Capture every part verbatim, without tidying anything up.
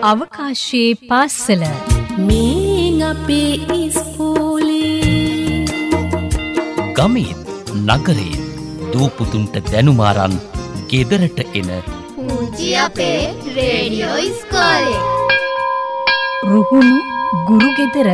අවකාශයේ පාසල මේ අපේ ඉස්කෝලේ ගමේ නගරේ දූපුතුන්ට දැනුමාරන් ගෙදරට එන පුංචි අපේ රේඩියෝ ඉස්කෝලේ රුහුණු ගුරු ගෙදර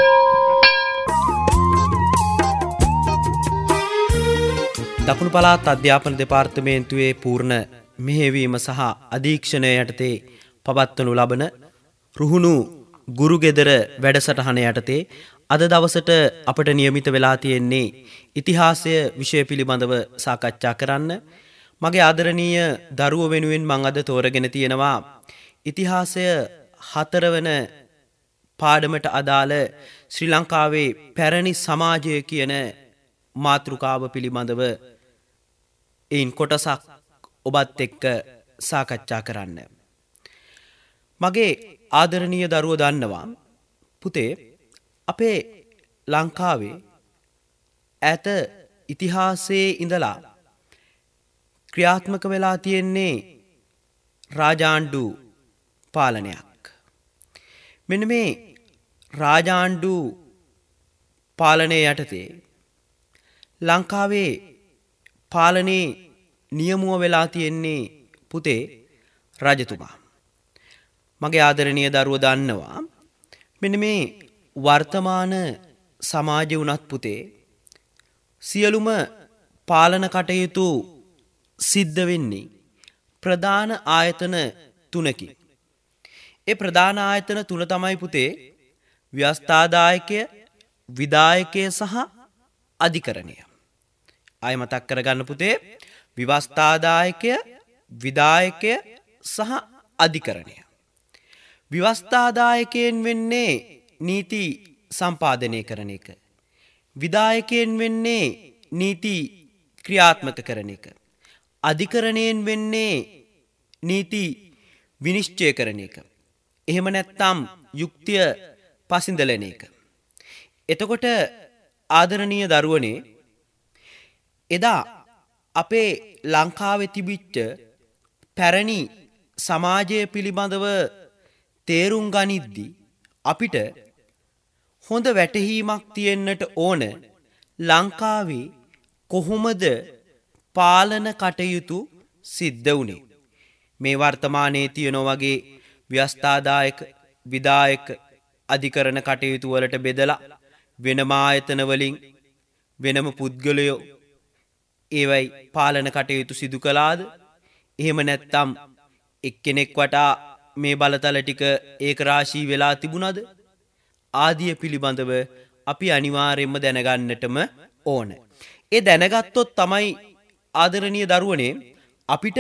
දකුණු පළාත් අධ්‍යාපන දෙපාර්තමේන්තුවේ පූර්ණ මෙහෙයවීම සහ අධීක්ෂණය යටතේ පවත්වනු ලබන රුහුණු ගුරු ගෙදර වැඩසටහන යටතේ අද දවසට අපට නියමිත වෙලා තියෙන්නේ ඉතිහාසය විෂය පිළිබඳව සාකච්ඡා කරන්න. මගේ ආදරණීය දරුවෝ වෙනුවෙන් මම අද තෝරගෙන තියෙනවා ඉතිහාසය හතරවන පාඩමට අදාළ ශ්‍රී ලංකාවේ පැරණි සමාජය කියන මාතෘකාව පිළිබඳව එයින් කොටසක් ඔබත් එක්ක සාකච්ඡා කරන්න. මගේ ආදරණීය දරුවෝ දන්නවා පුතේ අපේ ලංකාවේ ඈත ඉතිහාසයේ ඉඳලා ක්‍රියාත්මක වෙලා තියෙන්නේ රාජාණ්ඩු පාලනයක්. මෙන්න මේ රාජාණ්ඩු පාලනය යටතේ ලංකාවේ පාලනේ නියමුව වෙලා තියෙන්නේ පුතේ රජතුමා. මගේ ආදරණීය දරුවෝ දන්නවා මෙන්න මේ වර්තමාන සමාජය වුණත් පුතේ සියලුම පාලන කටයුතු සිද්ධ වෙන්නේ ප්‍රධාන ආයතන තුනකින්. ඒ ප්‍රධාන ආයතන තුන තමයි පුතේ ව්‍යවස්ථාදායකය, විධායකය සහ අධිකරණය. ආයෙ මතක් කරගන්න පුතේ ව්‍යවස්ථාදායකය, විධායකය සහ අධිකරණය. ව්‍යවස්ථාදායකයන් වෙන්නේ නීති සම්පාදනය කරන එක. විධායකයන් වෙන්නේ නීති ක්‍රියාත්මක කරන එක. අධිකරණයෙන් වෙන්නේ නීති විනිශ්චය කරන එක. එහෙම නැත්නම් යුක්තිය පසින්දලන එක. එතකොට ආදරණීය දරුවනේ එදා අපේ ලංකාවේ තිබිච්ච පැරණි සමාජය පිළිබඳව තේරුම් ගනිද්දී අපිට හොඳ වැටහීමක් තියෙන්නට ඕන ලංකාවේ කොහොමද පාලන කටයුතු සිද්ධ වුණේ. මේ වර්තමානයේ තියෙන වගේ ව්‍යවස්ථාදායක, විධායක, අධිකරණ කටයුතු වලට බෙදලා වෙනම ආයතන වලින් වෙනම පුද්ගලයෝ ඒවයි පාලන කටයුතු සිදු කළාද? එහෙම නැත්නම් එක්කෙනෙක් වටා මේ බලතල ටික ඒක රාශී වෙලා තිබුණාද? ආදිය පිළිබඳව අපි අනිවාර්යයෙන්ම දැනගන්නටම ඕන. ඒ දැනගත්තොත් තමයි ආදරණීය දරුවනේ අපිට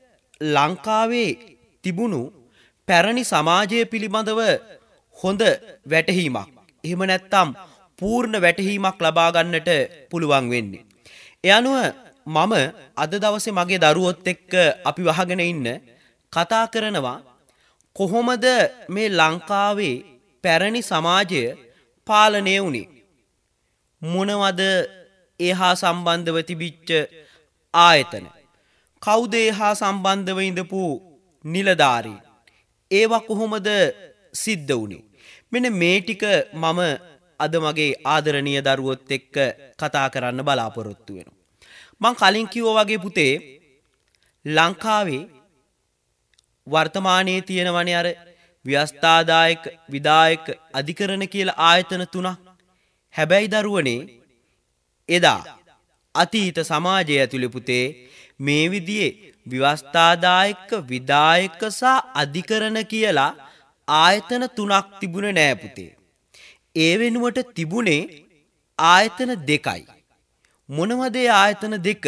ලංකාවේ තිබුණු පැරණි සමාජය පිළිබඳව හොඳ වැටහීමක්, එහෙම නැත්නම් පූර්ණ වැටහීමක් ලබා ගන්නට පුළුවන් වෙන්නේ. ඒ අනුව මම අද දවසේ මගේ දරුවොත් එක්ක අපි වහගෙන ඉන්න කතා කරනවා කොහොමද මේ ලංකාවේ පැරණි සමාජය පාලනය වුණේ. මොනවද ඒහා සම්බන්ධව තිබිච්ච ආයතන, කවුද ඒහා සම්බන්ධව ඉඳපු නිලධාරීන්, ඒවා කොහොමද සිද්ධ වුණේ. මෙන්න මේ ටික මම අද මගේ ආදරණීය දරුවොත් එක්ක කතා කරන්න බලාපොරොත්තු වෙනවා. මං කලින් කිව්වා වගේ පුතේ ලංකාවේ වර්තමානයේ තියෙනවනේ අර ව්‍යවස්ථාදායක, විධායක, අධිකරණ කියලා ආයතන තුනක්. හැබැයි දරුවනේ එදා අතීත සමාජය ඇතුළේ පුතේ මේ විදිහේ ව්‍යවස්ථාදායක, විධායක සහ අධිකරණ කියලා ආයතන තුනක් තිබුණේ නෑ පුතේ. ඒ වෙනුවට තිබුණේ ආයතන දෙකයි. මොනවද ඒ ආයතන දෙක?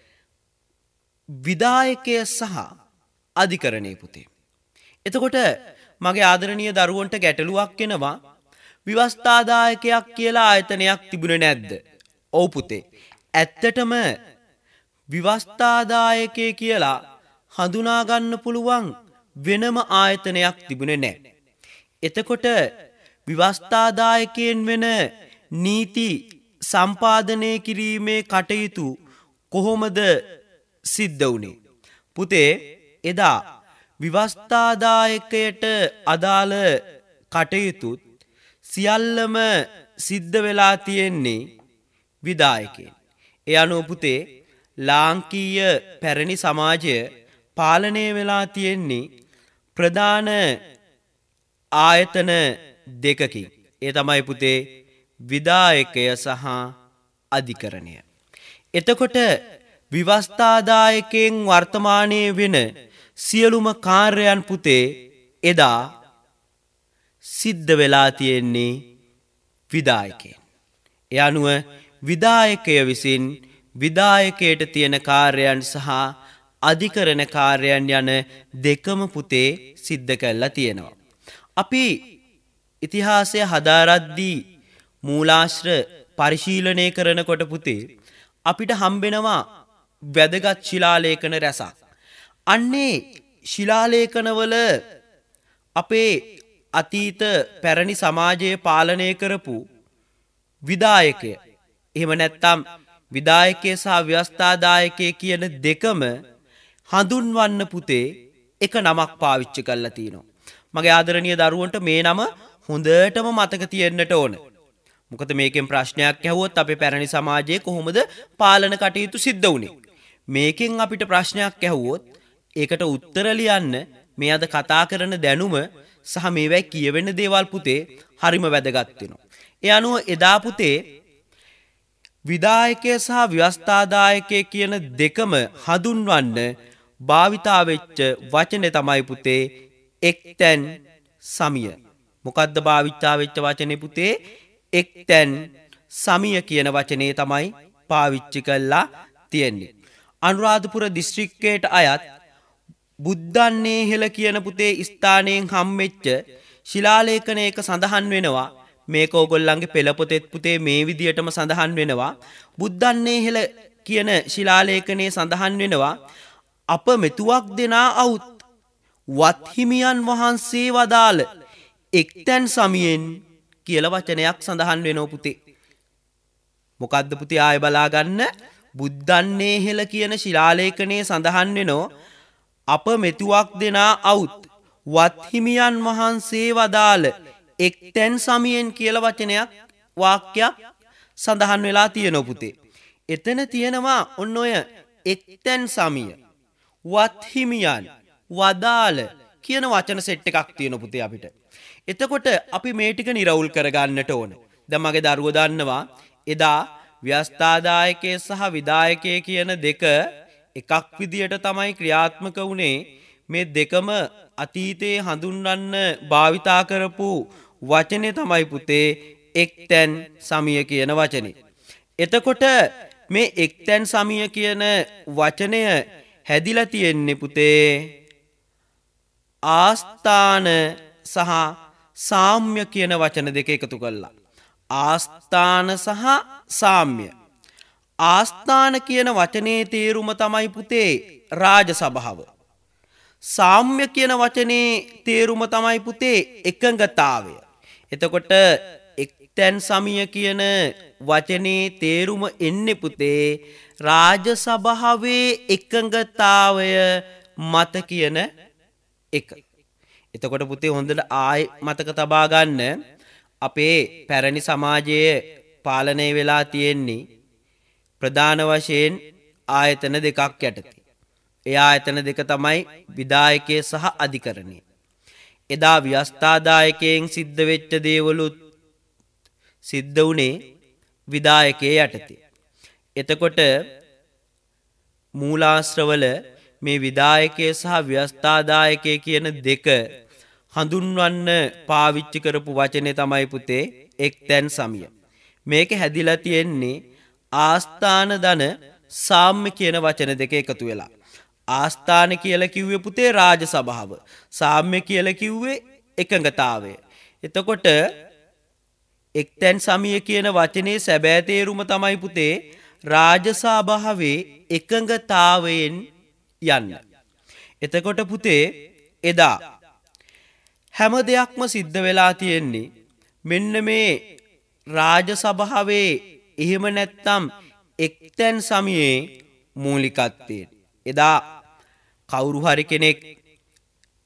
විධායකය සහ අධිකරණය පුතේ. එතකොට මගේ ආදරණීය දරුවන්ට ගැටලුවක් එනවා ව්‍යවස්ථාදායකයක් කියලා ආයතනයක් තිබුණේ නැද්ද? ඔව් පුතේ. ඇත්තටම ව්‍යවස්ථාදායකය කියලා හඳුනා ගන්න පුළුවන් වෙනම ආයතනයක් තිබුණේ නැහැ. එතකොට ව්‍යවස්ථාදායකයන් වෙන නීති සම්පාදනය කිරීමේ කටයුතු කොහොමද සිද්ධ වුණේ? පුතේ එදා විවස්ථාදායකයට අදාළ කටයුතුත් සියල්ලම සිද්ධ වෙලා තියෙන්නේ විදායකයන්. ඒ අනුව පුතේ ලාංකීය පැරණි සමාජය පාලනය වෙලා තියෙන්නේ ප්‍රධාන ආයතන දෙකකින්. ඒ තමයි පුතේ විදායකය සහ අධිකරණය. එතකොට විවස්ථාදායකයන් වර්තමානයේ වෙන සියලුම කාර්යයන් පුතේ එදා සිද්ධ වෙලා තියෙන්නේ විදායකයන්. ඒ අනුව විදායකය විසින් විදායකයට තියෙන කාර්යයන් සහ අධිකරණ කාර්යයන් යන දෙකම පුතේ සිද්ධ කරලා තියෙනවා. අපි ඉතිහාසය හදාරද්දී මූලාශ්‍ර පරිශීලනය කරනකොට පුතේ අපිට හම්බෙනවා වැදගත් ශිලාලේඛන රැසක්. අන්නේ ශිලාලේඛනවල අපේ අතීත පැරණි සමාජයේ පාලනය කරපු විදායකය එහෙම නැත්නම් විදායකය සහ ව්‍යවස්ථාදායකය කියන දෙකම හඳුන්වන්න පුතේ එක නමක් පාවිච්චි කරලා තිනවා. මගේ ආදරණීය දරුවන්ට මේ නම හොඳටම මතක තියෙන්නට ඕන. මොකද මේකෙන් ප්‍රශ්නයක් ඇහුවොත් අපේ පැරණි සමාජයේ කොහොමද පාලන කටයුතු සිද්ධ වුනේ? මේකෙන් අපිට ප්‍රශ්නයක් ඇහුවොත් ඒකට උත්තර ලියන්න මේ අද කතා කරන දැනුම සහ මේවැයි කියවෙන දේවල් පුතේ හරිම වැදගත් වෙනවා. ඒ අනුව එදා පුතේ විදායකය සහ ව්‍යවස්ථාදායකය කියන දෙකම හඳුන්වන්න භාවිතා වෙච්ච වචනේ තමයි පුතේ එක්තැන් සමිය. මොකද්ද භාවිතා වෙච්ච වචනේ පුතේ? එක්තැන් සමිය කියන වචනේ තමයි පාවිච්චි කරලා තියෙන්නේ. අනුරාධපුර දිස්ත්‍රික්කයට අයත් බුද්ධන්නේහෙල කියන පුතේ ස්ථානයෙන් හම්බෙච්ච ශිලාලේඛනයක සඳහන් වෙනවා. මේක ඕගොල්ලන්ගේ පෙළපොතෙත් පුතේ මේ විදියටම සඳහන් වෙනවා. බුද්ධන්නේහෙල කියන ශිලාලේඛනයේ සඳහන් වෙනවා අප මෙතුවක් දෙනා අවුත් වත්හිමියන් වහන්සේ වදාළ එක්තැන් සමියෙන් කියලා වචනයක් සඳහන් වෙනවා පුතේ. මොකද්ද පුතේ ආයෙ බලා ගන්න. බුද්ධන්නේහෙල කියන ශිලාලේඛනයේ සඳහන් වෙනවා අප මෙතුවක් දෙනා අවුත් වත්හිමියන් වහන්සේ වදාළ එක්තැන් සමියෙන් කියලා වචනයක් වාක්‍යයක් සඳහන් වෙලා තියෙනවා පුතේ. එතන තියෙනවා ඔන්න ඔය එක්තැන් සමිය වත්හිමියන් වදාළ කියන වචන සෙට් එකක් තියෙනවා පුතේ අපිට. එතකොට අපි මේ ටික නිරවුල් කරගන්නට ඕන. දැන් මගේ දරුවෝ දන්නවා එදා ව්‍යවස්ථාදායකය සහ විදායකය කියන දෙක එකක් විදියට තමයි ක්‍රියාත්මක වුණේ. මේ දෙකම අතීතයේ හඳුන්වන්න භාවිතා කරපු වචනේ තමයි පුතේ එක්තැන් සමිය කියන වචනේ. එතකොට මේ එක්තැන් සමිය කියන වචනය හැදිලා තියෙන්නේ පුතේ ආස්ථාන සහ සාම්‍ය කියන වචන දෙක එකතු කරලා. ආස්ථාන සහ සාම්‍ය. ආස්ථාන කියන වචනේ තේරුම තමයි පුතේ රාජ සභාව. සාම්‍ය කියන වචනේ තේරුම තමයි පුතේ එකඟතාවය. එතකොට එක්තැන් සමිය කියන වචනේ තේරුම එන්නේ පුතේ රාජ සභාවේ එකඟතාවය මත කියන එක. එතකොට පුතේ හොඳට ආයි මතක තබා ගන්න අපේ පැරණි සමාජයේ පාලනය වෙලා තියෙන්නේ ප්‍රධාන වශයෙන් ආයතන දෙකක් යටතේ. ඒ ආයතන දෙක තමයි විදායකය සහ අධිකරණය. එදා ව්‍යවස්ථාදායකයෙන් සිද්ධ වෙච්ච දේවලුත් සිද්ධ වුණේ විදායකයේ යටතේ. එතකොට මූලාශ්‍රවල මේ විදායකය සහ ව්‍යවස්ථාදායකය කියන දෙක හඳුන්වන්න පාවිච්චි කරපු වචනේ තමයි පුතේ එක්තැන් සමිය. මේක හැදිලා තියෙන්නේ ආස්ථාන දන සාම්‍ය කියන වචන දෙක එකතු වෙලා. ආස්ථාන කියලා කිව්වේ පුතේ රාජ සභාව. සාම්‍ය කියලා කිව්වේ එකඟතාවය. එතකොට එක්තැන් සමිය කියන වචනේ සැබෑ තේරුම තමයි පුතේ රාජ සභාවේ එකඟතාවයෙන් යන්න. එතකොට පුතේ එදා හැම දෙයක්ම සිද්ධ වෙලා තියෙන්නේ මෙන්න මේ රාජ සභාවේ එහෙම නැත්නම් එක්තැන් සමියේ මූලිකත්වයෙන්. එදා කවුරු හරි කෙනෙක්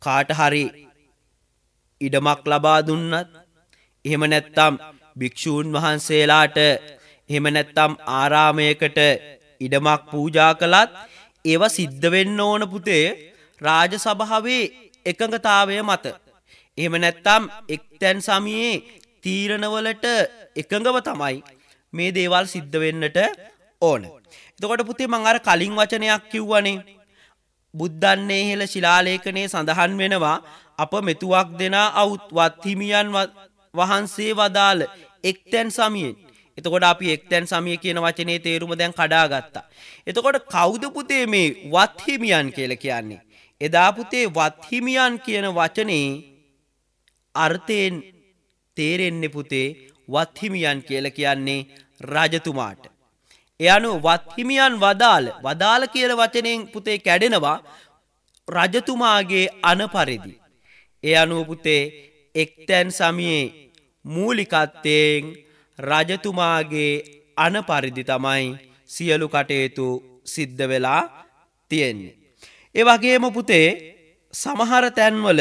කාට හරි ඉඩමක් ලබා දුන්නත් එහෙම නැත්නම් භික්ෂූන් වහන්සේලාට එහෙම නැත්නම් ආරාමයකට ඉඩමක් පූජා කළත් ඒවා සිද්ධ වෙන්න ඕන පුතේ රාජ සභාවේ එකඟතාවය මත. එහෙම නැත්නම් එක්තැන් සමයේ තීරණවලට එකඟව තමයි මේ දේවල් සිද්ධ වෙන්නට ඕන. එතකොට පුතේ මම අර කලින් වචනයක් කිව්වනේ බුද්ධන්නේ හෙළ ශිලාලේඛනයේ සඳහන් වෙනවා අප මෙතුවක් දෙනා අවුත් වත් හිමියන් වහන්සේ වදාළ එක්තැන් සමියෙන්. එතකොට අපි එක්තැන් සමිය කියන වචනේ තේරුම දැන් කඩා ගත්තා. එතකොට කවුද පුතේ මේ වත් හිමියන් කියලා කියන්නේ? එදා පුතේ වත් හිමියන් කියන වචනේ අර්ථයෙන් තේරෙන්නේ පුතේ වත් හිමියන් කියලා කියන්නේ රජතුමාට. ඒ අනුව වත් හිමියන් වදාළ වදාළ කියලා වචනෙන් පුතේ කැඩෙනවා රජතුමාගේ අනපරිදි. ඒ අනුව පුතේ එක්තැන් සමියේ මූලිකත්වයෙන් රජතුමාගේ අනපරිදි තමයි සියලු කටයුතු සිද්ධ වෙලා තියෙන්නේ. ඒ වගේම පුතේ සමහර තැන්වල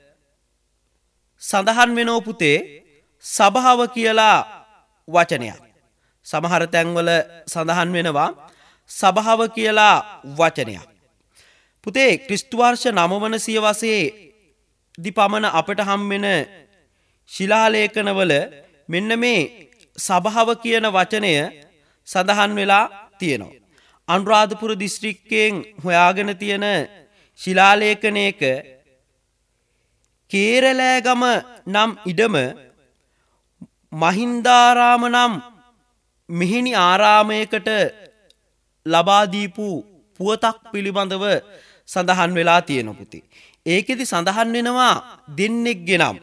සඳහන් වෙනෝ පුතේ සභාව කියලා වචනයක්. සමහර තැන්වල සඳහන් වෙනවා සභාව කියලා වචනයක්. පුතේ ක්‍රිස්තු වර්ෂ නව වන සියවසේ දී පමණ අපට හම්බෙන ශිලාලේඛනවල මෙන්න මේ සභාව කියන වචනය සඳහන් වෙලා තියෙනවා. අනුරාධපුර දිස්ත්‍රික්කයෙන් හොයාගෙන තියෙන ශිලාලේඛනයක කේරළෑගම නම් ඉඩම මහින්දාරාම නම් මෙහෙණි ආරාමයකට ලබා දීපු පුවතක් පිළිබඳව සඳහන් වෙලා තියෙන පුතේ. ඒකෙදි සඳහන් වෙනවා දෙන්නෙක්ගේ නම්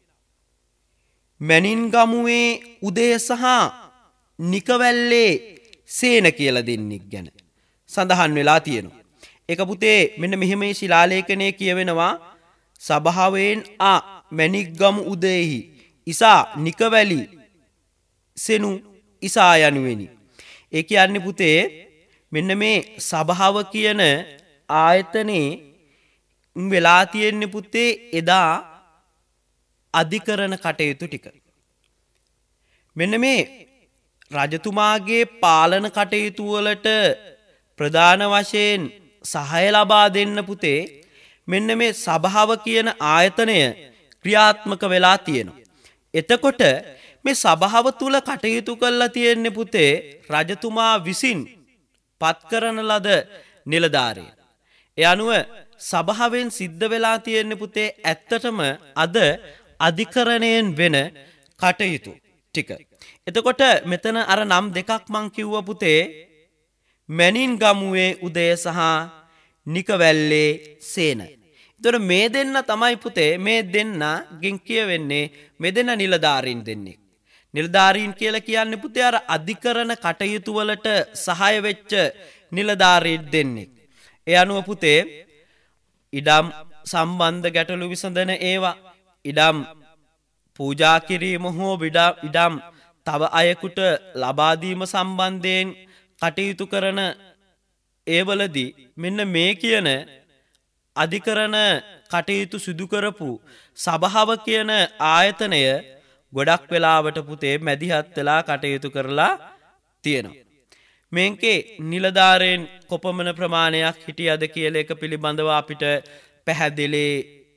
මැනින්ගමුවේ උදය සහ නිකවැල්ලේ සේන කියලා දෙන්නෙක් ගැන සඳහන් වෙලා තියෙනවා. ඒක පුතේ මෙන්න මෙහෙම මේ ශිලාලේඛනයේ කියවෙනවා සභාවෙන් ආ මැනිග්ගමු උදයෙහි ඉසා නිකවැලි සෙනු ඉසා යනුවෙනි. ඒ කියන්නේ පුතේ මෙන්න මේ සභාව කියන ආයතනේ වෙලා තියෙන්නේ පුතේ එදා අධිකරණ කටයුතු ටික. මෙන්න මේ රජතුමාගේ පාලන කටයුතු වලට ප්‍රධාන වශයෙන් සහාය ලබා දෙන්න පුතේ මෙන්න මේ සභාව කියන ආයතනය ක්‍රියාත්මක වෙලා තියෙනවා. එතකොට මේ සභාව තුල කටයුතු කරලා තියෙන්නේ පුතේ රජතුමා විසින් පත් කරන ලද නිලධාරීන්. ඒ අනුව සභාවෙන් සිද්ධ වෙලා තියෙන්නේ පුතේ ඇත්තටම අද අධිකරණයෙන් වෙන කටයුතු ටික. එතකොට මෙතන අර නම් දෙකක් මං කිව්ව පුතේ මැනින්ගමුවේ උදය සහ නිකවැල්ලේ සේන. එතකොට මේ දෙන්න තමයි පුතේ මේ දෙන්නගෙන් කියවෙන්නේ මේ දෙන්න නිලධාරීන් දෙන්නේ. නිලධාරීන් කියලා කියන්නේ පුතේ අර අධිකරණ කටයුතු වලට සහාය වෙච්ච නිලධාරීන් දෙන්නේ. ඒ අනුව පුතේ ඉඩම් සම්බන්ධ ගැටලු විසඳන ඒවා ඉඩම් පූජා කිරීම හෝ ඉඩම් තව අයෙකුට ලබා දීම සම්බන්ධයෙන් කටයුතු කරන ඒවලදී මෙන්න මේ කියන අධිකරණ කටයුතු සිදු කරපු සභාව කියන ආයතනය ගොඩක් වෙලාවට පුතේ මැදිහත් වෙලා කටයුතු කරලා තියෙනවා. මේකේ නිලධාරීන් කොපමණ ප්‍රමාණයක් හිටියද කියලා එක පිළිබඳව අපිට පැහැදිලි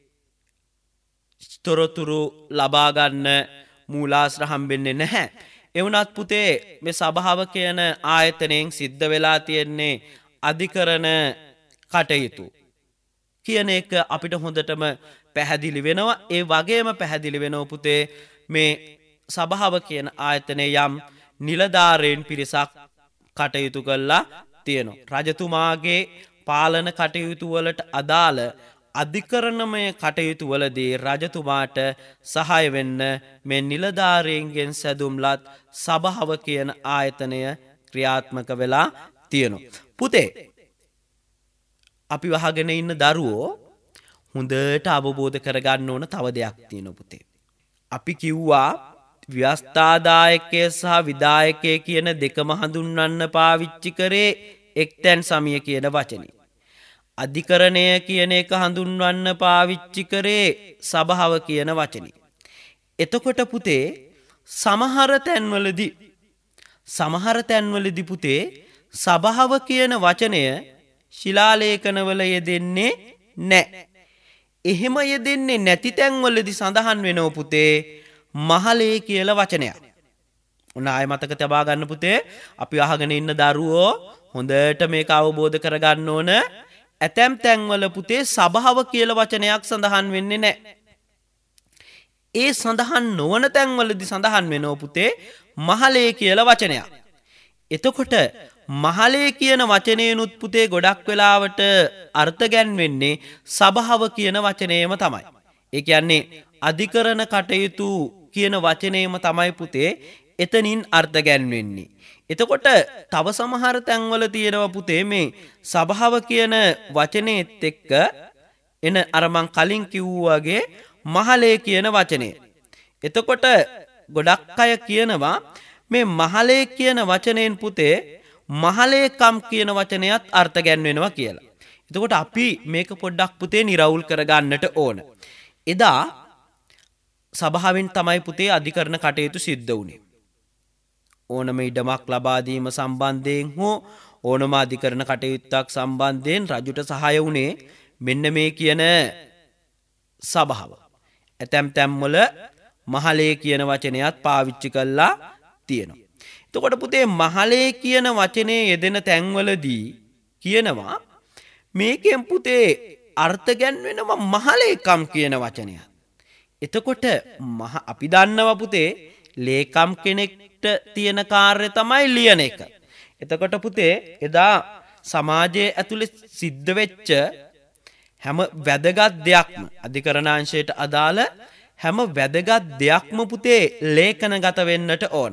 තොරතුරු ලබා ගන්න මූලාශ්‍ර හම්බෙන්නේ නැහැ. ඒ වුණත් පුතේ මේ සභාව කියන ආයතනයෙන් සිද්ධ වෙලා තියෙන්නේ අධිකරණ කටයුතු කියන එක අපිට හොඳටම පැහැදිලි වෙනවා. ඒ වගේම පැහැදිලි වෙනවා පුතේ මේ සභාව කියන ආයතනයේ යම් නිලධාරීන් පිරිසක් කටයුතු කළා තියෙනවා. රජතුමාගේ පාලන කටයුතු වලට අදාළ අධිකරණමය කටයුතු වලදී රජතුමාට සහාය වෙන්න මේ නිලධාරීන්ගෙන් සැදුම්ලත් සභාව කියන ආයතනය ක්‍රියාත්මක වෙලා තියෙනවා. පුතේ අපි වහගෙන ඉන්න දරුවෝ හොඳට අවබෝධ කරගන්න ඕන තව දෙයක් තියෙනවා පුතේ. අපි කිව්වා ව්‍යවස්ථාදායකය සහ විදායකය කියන දෙකම හඳුන්වන්න පාවිච්චි කරේ එක්තැන් සමිය කියන වචනේ. අධිකරණය කියන එක හඳුන්වන්න පාවිච්චි කරේ සභාව කියන වචනේ. එතකොට පුතේ සමහර තැන්වලදී සමහර තැන්වලදී පුතේ සභාව කියන වචනය ශිලාලේඛනවල යෙදෙන්නේ නැහැ. එහෙම යෙදෙන්නේ නැති තැන්වලදී සඳහන් වෙනව පුතේ මහලේ කියලා වචනයක්. උන ආය මතක තබා ගන්න පුතේ අපි අහගෙන ඉන්න දරුවෝ හොඳට මේක අවබෝධ කරගන්න ඕන. ඇතැම් තැන්වල පුතේ සභාව කියලා වචනයක් සඳහන් වෙන්නේ නැහැ. ඒ සඳහන් නොවන තැන්වලදී සඳහන් වෙනව පුතේ මහලේ කියලා වචනයක්. එතකොට මහලේ කියන වචනේනුත් පුතේ ගොඩක් වෙලාවට අර්ථ ගැන්වෙන්නේ සභාව කියන වචනේම තමයි. ඒ කියන්නේ අධිකරණ කටයුතු කියන වචනේම තමයි පුතේ එතනින් අර්ථ ගැන්වෙන්නේ. එතකොට තව සමහර තැන්වල තියෙනවා පුතේ මේ සභාව කියන වචනේත් එක්ක එන අර මං කලින් කිව්වා වගේ මහලේ කියන වචනේ. එතකොට ගොඩක් අය කියනවා මේ මහලේ කියන වචනයෙන් පුතේ මහලේකම් කියන වචනයත් අර්ථ ගැන්වෙනවා කියලා. එතකොට අපි මේක පොඩ්ඩක් පුතේ නිරවුල් කරගන්නට ඕන. එදා සභාවෙන් තමයි පුතේ අධිකරණ කටයුතු සිද්ධ වුණේ. ඕනම ඉඩමක් ලබා දීම සම්බන්ධයෙන් හෝ ඕනම අධිකරණ කටයුත්තක් සම්බන්ධයෙන් රජුට සහාය වුණේ මෙන්න මේ කියන සභාව. ඇතැම් තැම්වල මහලේ කියන වචනයත් පාවිච්චි කළා තියෙනවා. එතකොට පුතේ මහලේ කියන වචනේ යෙදෙන තැන්වලදී කියනවා මේකෙන් පුතේ අර්ථ ගැන්වෙනවා මහලේකම් කියන වචනය. එතකොට මහ අපි දන්නවා පුතේ ලේකම් කෙනෙක්ට තියෙන කාර්යය තමයි ලියන එක. එතකොට පුතේ එදා සමාජයේ ඇතුලේ සිද්ධ වෙච්ච හැම වැදගත් දෙයක්ම අධිකරණාංශයට අදාළ හැම වැදගත් දෙයක්ම පුතේ ලේඛනගත වෙන්නට ඕන.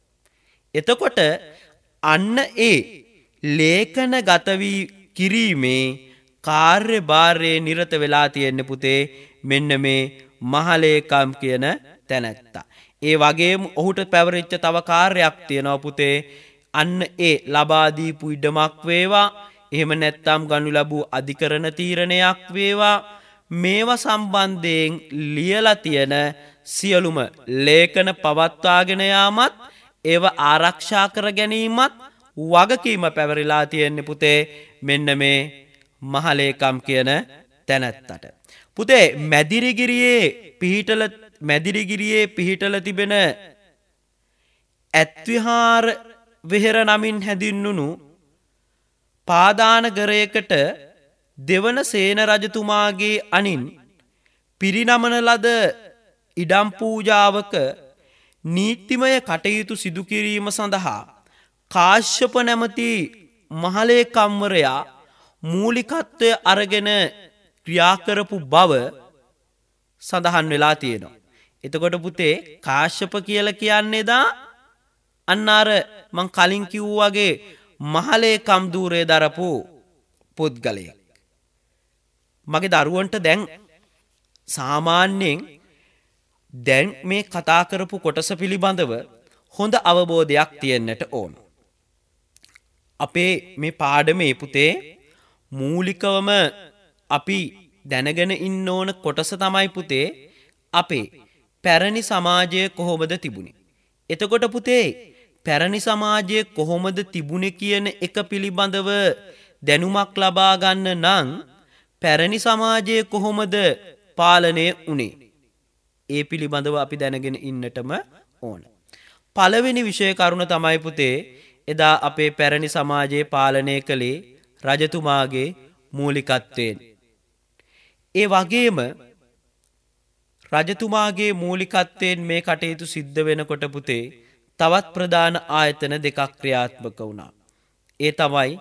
එතකොට අන්න ඒ ලේඛනගත වී කිරීමේ කාර්යභාරයේ නිරත වෙලා තියෙන පුතේ මෙන්න මේ මහලේකම් කියන තැනැත්තා. ඒ වගේම ඔහුට පැවරිච්ච තව කාර්යයක් තියෙනවා පුතේ. අන්න ඒ ලබා දීපු ඉඩමක් වේවා එහෙම නැත්නම් ගනු ලැබූ අධිකරණ තීරණයක් වේවා මේවා සම්බන්ධයෙන් ලියලා තියෙන සියලුම ලේඛන පවත්වාගෙන යාමත් ඒව ආරක්ෂා කර ගැනීමත් වගකීම පැවරිලා තියෙන්නේ පුතේ මෙන්න මේ මහලේකම් කියන තැනැත්තට. පුතේ මැදිරිගිරියේ පිහිටල මැදිරිගිරියේ පිහිටල තිබෙන ඇත්විහාර විහෙර නමින් හැඳින්වුණු පාදානගරයකට දෙවන සේන රජතුමාගේ අනින් පිරිනමන ලද ඉඩම් පූජාවක නීතිමය කටයුතු සිදු කිරීම සඳහා කාශ්‍යප නැමැති මහලේකම්වරයා මූලිකත්වය අරගෙන ක්‍රියා කරපු බව සඳහන් වෙලා තියෙනවා. එතකොට පුතේ කාශ්‍යප කියලා කියන්නේ දා අන්න අර මං කලින් කිව්වා වගේ මහලේකම් ධූරය දරපු පුද්ගලයෙක්. මගේ දරුවන්ට දැන් සාමාන්‍යයෙන් දැන් මේ කතා කරපු කොටස පිළිබඳව හොඳ අවබෝධයක් තියෙන්නට ඕන. අපේ මේ පාඩමේ පුතේ මූලිකවම අපි දැනගෙන ඉන්න ඕන කොටස තමයි පුතේ අපේ පැරණි සමාජය කොහොමද තිබුණේ. එතකොට පුතේ පැරණි සමාජය කොහොමද තිබුණේ කියන එක පිළිබඳව දැනුමක් ලබා ගන්න නම් පැරණි සමාජය කොහොමද පාලනය වුණේ ඒ පිළිබඳව අපි දැනගෙන ඉන්නටම ඕන. පළවෙනි විෂය කරුණ තමයි පුතේ එදා අපේ පැරණි සමාජයේ පාලනය කළේ රජතුමාගේ මූලිකත්වයෙන්. ඒ වගේම රජතුමාගේ මූලිකත්වයෙන් මේ කටයුතු සිද්ධ වෙනකොට පුතේ තවත් ප්‍රධාන ආයතන දෙකක් ක්‍රියාත්මක වුණා. ඒ තමයි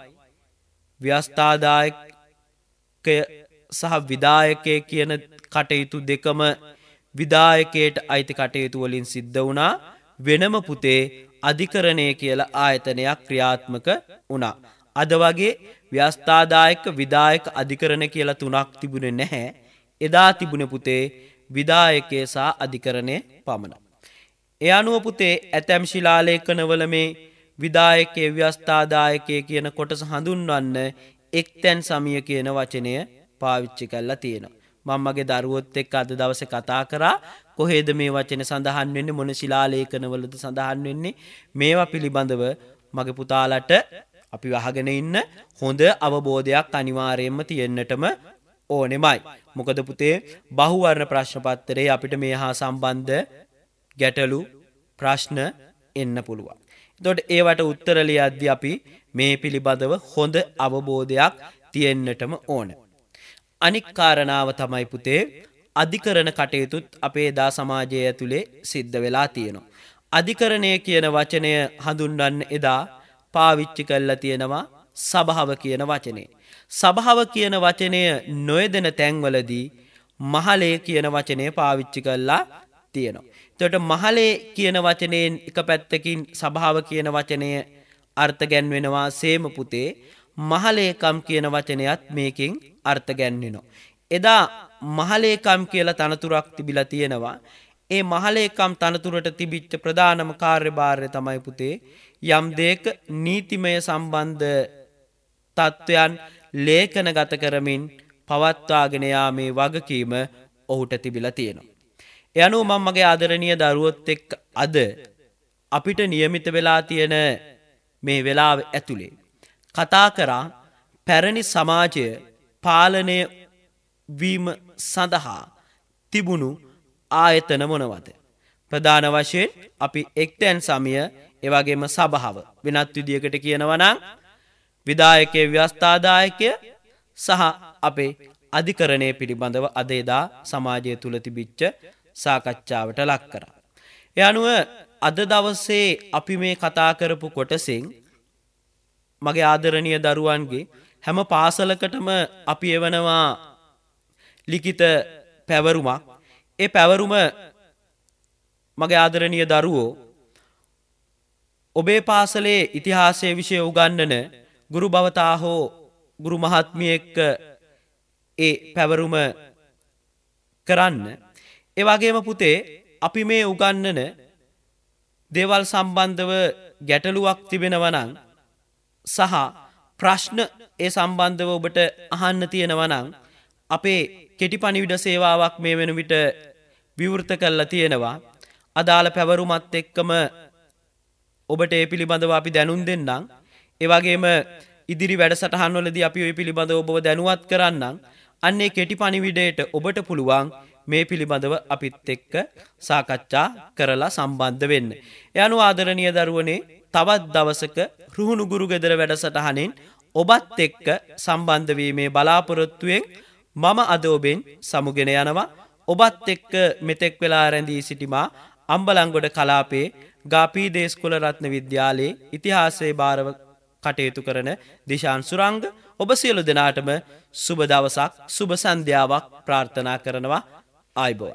ව්‍යවස්ථාදායකය සහ විධායකය කියන කටයුතු දෙකම විධායකයට අයිති කටයුතු වලින් සිද්ධ වුණා. වෙනම පුතේ අධිකරණය කියලා ආයතනයක් ක්‍රියාත්මක වුණා. අද වගේ ව්‍යවස්ථාදායක විධායක අධිකරණ කියලා තුනක් තිබුණේ නැහැ. එදා තිබුණේ පුතේ විධායකය සහ අධිකරණය පමණයි. ඒ අනුව පුතේ ඇතැම් ශිලාලේඛනවල මේ විදායකයේ ව්‍යවස්ථාදායකයේ කියන කොටස හඳුන්වන්න එක්තැන් සමිය කියන වචනය පාවිච්චි කරලා තියෙනවා. මම මගේ දරුවොත් එක්ක අද දවසේ කතා කරා කොහෙද මේ වචනේ සඳහන් වෙන්නේ මොන ශිලාලේඛනවලද සඳහන් වෙන්නේ මේවා පිළිබඳව මගේ පුතාලට අපි අහගෙන ඉන්න හොඳ අවබෝධයක් අනිවාර්යයෙන්ම තියෙන්නටම ඕනෙමයි. මොකද පුතේ බහුවර්ණ ප්‍රශ්න පත්‍රයේ අපිට මේ හා සම්බන්ධ ගැටලු ප්‍රශ්න එන්න පුළුවන්. එතකොට ඒවට උත්තර ලියද්දී අපි මේ පිළිබඳව හොඳ අවබෝධයක් තියෙන්නටම ඕන. අනික් කාරණාව තමයි පුතේ අධිකරණ කටයුතුත් අපේ දා සමාජය ඇතුලේ සිද්ධ වෙලා තියෙනවා. අධිකරණය කියන වචනය හඳුන්වන්න එදා පාවිච්චි කරලා තියෙනවා සභාව කියන වචනේ. සභාව කියන වචනය නොයදෙන තැන්වලදී මහලේ කියන වචනය පාවිච්චි කරලා තියෙනවා. එතකොට මහලේ කියන වචනයෙන් එක පැත්තකින් සභාව කියන වචනය අර්ථ ගැන්වෙනවා සේම පුතේ මහලේකම් කියන වචනයත් මේකෙන් අර්ථ ගැන්වෙනවා. එදා මහලේකම් කියලා තනතුරක් තිබිලා තියෙනවා. ඒ මහලේකම් තනතුරට තිබිච්ච ප්‍රධානම කාර්යභාරය තමයි පුතේ යම් දෙයක නීතිමය සම්බන්ධ තත්වයන් ලේඛනගත කරමින් පවත්වාගෙන යාමේ වගකීම ඔහුට තිබිලා තියෙනවා. ඒ අනුව මම මගේ ආදරණීය දරුවොත් එක්ක අද අපිට નિયમિત වෙලා තියෙන මේ වෙලාව ඇතුලේ කතා කරා පැරණි සමාජය පාලනය වීම සඳහා තිබුණු ආයතන මොනවද? ප්‍රධාන වශයෙන් අපි එක්තැන් සමිය ඒ වගේම සභාව වෙනත් විදියකට කියනවා නම් විදායකයේ ව්‍යවස්ථාදායකය සහ අපේ අධිකරණය පිළිබඳව අද එදා සමාජය තුල තිබිච්ච සාකච්ඡාවට ලක් කරා. ඒ අනුව අද දවසේ අපි මේ කතා කරපු කොටසෙන් මගේ ආදරණීය දරුවන්ගේ හැම පාසලකටම අපි එවනවා ලිඛිත පැවරුමක්. ඒ පැවරුම මගේ ආදරණීය දරුවෝ ඔබේ පාසලේ ඉතිහාසයේ විෂය උගන්වන ගුරු භවතා හෝ ගුරු මහත්මියෙක් ඒ පැවරුම කරන්න. ඒ වගේම පුතේ අපි මේ උගන්වන දේවල් සම්බන්ධව ගැටලුවක් තිබෙනවා නම් සහ ප්‍රශ්න ඒ සම්බන්ධව ඔබට අහන්න තියෙනවා නම් අපේ කෙටි පණිවිඩ සේවාවක් මේ වෙන විට විවෘත කරලා තියෙනවා. අදාළ පැවරුමත් එක්කම ඔබට ඒ පිළිබඳව අපි දැනුම් දෙන්නම්. ඒ වගේම ඉදිරි වැඩසටහන් වලදී අපි ওই පිළිබඳව ඔබව දැනුවත් කරන්නම්. අන්නේ කෙටි පණිවිඩයට ඔබට පුළුවන් මේ පිළිබඳව අපිත් එක්ක සාකච්ඡා කරලා සම්බන්ධ වෙන්න. ඒ අනුව ආදරණීය දරුවනේ තවත් දවසක රුහුණු ගුරු ගෙදර වැඩසටහනෙන් ඔබත් එක්ක සම්බන්ධ වීමේ බලාපොරොත්තුවෙන් මම අද ඔබෙන් සමුගෙන යනවා. ඔබත් එක්ක මෙතෙක් වෙලා රැඳී සිටිමා අම්බලන්ගොඩ කලාපේ ගාපී දේස්කුල රත්න විද්‍යාලයේ ඉතිහාසයේ භාරව කටයුතු කරන දිශාන් සුරංග ඔබ සියලු දෙනාටම සුබ දවසක් සුබ සන්ධ්‍යාවක් ප්‍රාර්ථනා කරනවා. ආයුබෝවන්.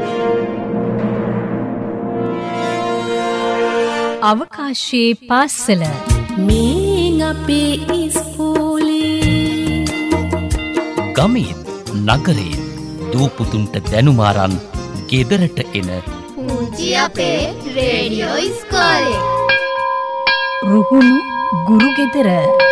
අවකාශයේ පාසල මේ අපේ ඉස්කෝලේ ගමේ නගරේ දූපුතුන්ට දැනුමාරන් ගෙදරට එන පුංචි අපේ රේඩියෝ ඉස්කෝලේ රුහුණු ගුරු ගෙදර